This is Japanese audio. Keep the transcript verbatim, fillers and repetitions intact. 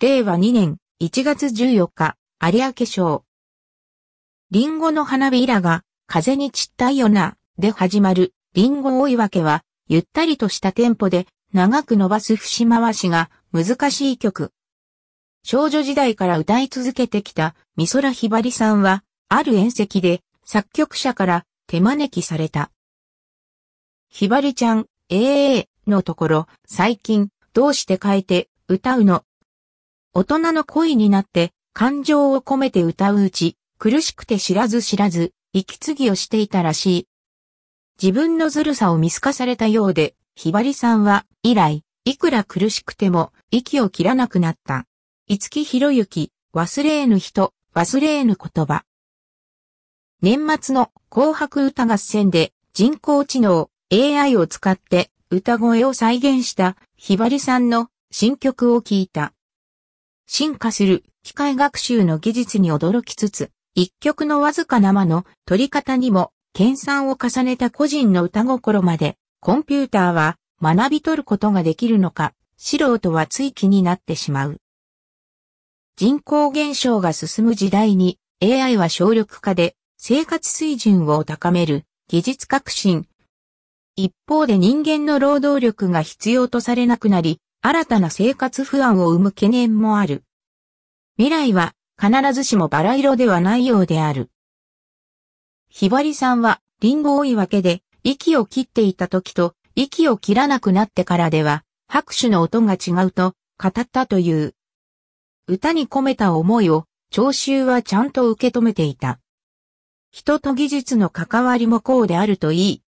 れいわにねんいちがつじゅうよっか、有明賞。リンゴの花びらが風に散ったよな、で始まる、リンゴ追い分けは、ゆったりとしたテンポで、長く伸ばす節回しが難しい曲。少女時代から歌い続けてきた美空ひばりさんは、ある宴席で作曲者から手招きされた。ひばりちゃん、ええー、のところ、最近、どうして変えて歌うの？大人の恋になって感情を込めて歌ううち、苦しくて知らず知らず、息継ぎをしていたらしい。自分のずるさを見透かされたようで、ひばりさんは以来、いくら苦しくても息を切らなくなった。五木ひろゆき、忘れえぬ人、忘れえぬ言葉。年末の紅白歌合戦で人工知能 エーアイ を使って歌声を再現したひばりさんの新曲を聴いた。進化する機械学習の技術に驚きつつ、一曲のわずかな間の取り方にも研鑽を重ねた個人の歌心まで、コンピューターは学び取ることができるのか、素人はつい気になってしまう。人口減少が進む時代に エーアイ は省力化で生活水準を高める技術革新。一方で人間の労働力が必要とされなくなり、新たな生活不安を生む懸念もある。未来は必ずしもバラ色ではないようである。ひばりさんはリンゴ追い分けで息を切っていた時と息を切らなくなってからでは拍手の音が違うと語ったという。歌に込めた思いを聴衆はちゃんと受け止めていた。人と技術の関わりもこうであるといい。